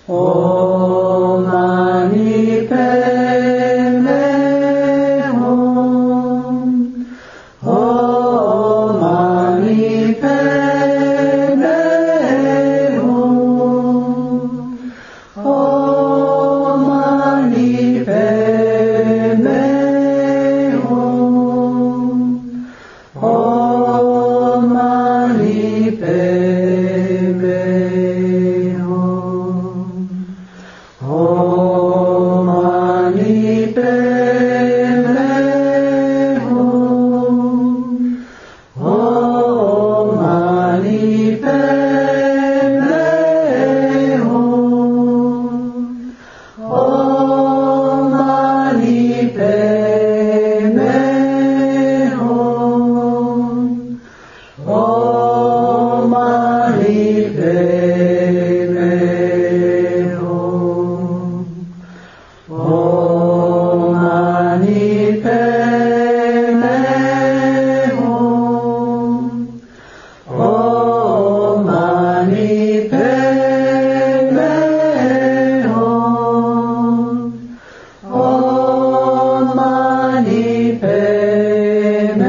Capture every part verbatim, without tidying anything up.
Om Mani Padme Hum. Om Mani Padme Hum. Om Mani Padme Hum. Om Mani Padme Hum. Om Mani Padme Hum. Om Mani Padme Hum. Om Mani Padme Hum. Om Mani Padme Hum. Om Mani Padme Hum. Om Mani Padme Hum. Om Mani Padme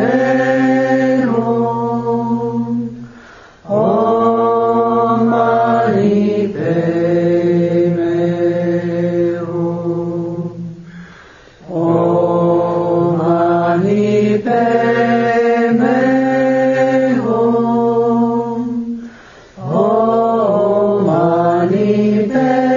Hum. Om Mani Padme Hum. Om Mani Padme Hum. Om Mani Padme